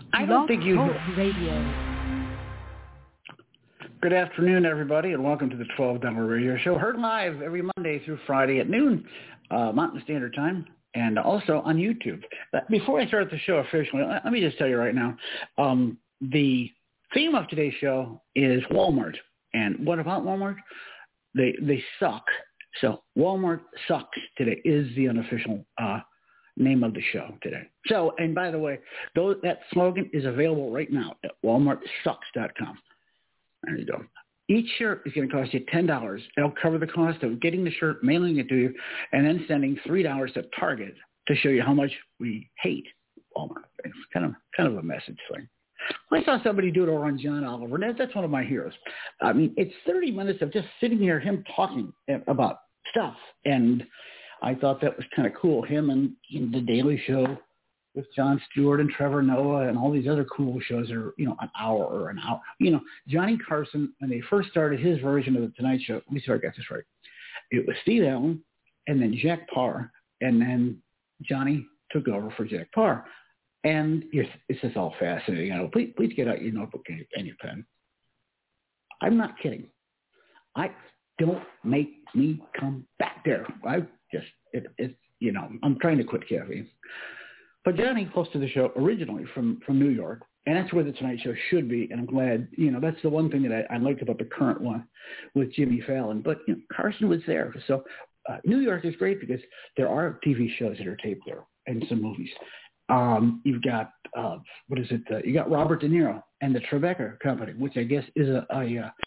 I don't think you... Radio. Good afternoon, everybody, and welcome to the $12 Radio Show, heard live every Monday through Friday at noon, Mountain Standard Time, and also on YouTube. Before I start the show officially, let me just tell you right now, the theme of today's show is Walmart. And what about Walmart? They suck. So Walmart sucks today is the unofficial name of the show today. So, and by the way, that slogan is available right now at walmartsucks.com. There you go. Each shirt is going to cost you $10. It'll cover the cost of getting the shirt, mailing it to you, and then sending $3 to Target to show you how much we hate Walmart. It's kind of a message thing. I saw somebody do it over on John Oliver, and that's one of my heroes. I mean, it's 30 minutes of just sitting here, him talking about stuff, and I thought that was kind of cool. Him and The Daily Show with Jon Stewart and Trevor Noah and all these other cool shows are, an hour or an hour. Johnny Carson, when they first started his version of The Tonight Show, let me see if I got this right. It was Steve Allen and then Jack Paar, and then Johnny took over for Jack Paar. And it's just all fascinating. Please get out your notebook and your pen. I'm not kidding. Don't make me come back there. I'm trying to quit caffeine. But Johnny hosted the show originally from New York, and that's where The Tonight Show should be. And I'm glad, that's the one thing that I liked about the current one with Jimmy Fallon. But Carson was there. So New York is great because there are TV shows that are taped there and some movies. You've got, you got Robert De Niro and the Tribeca Company, which I guess is a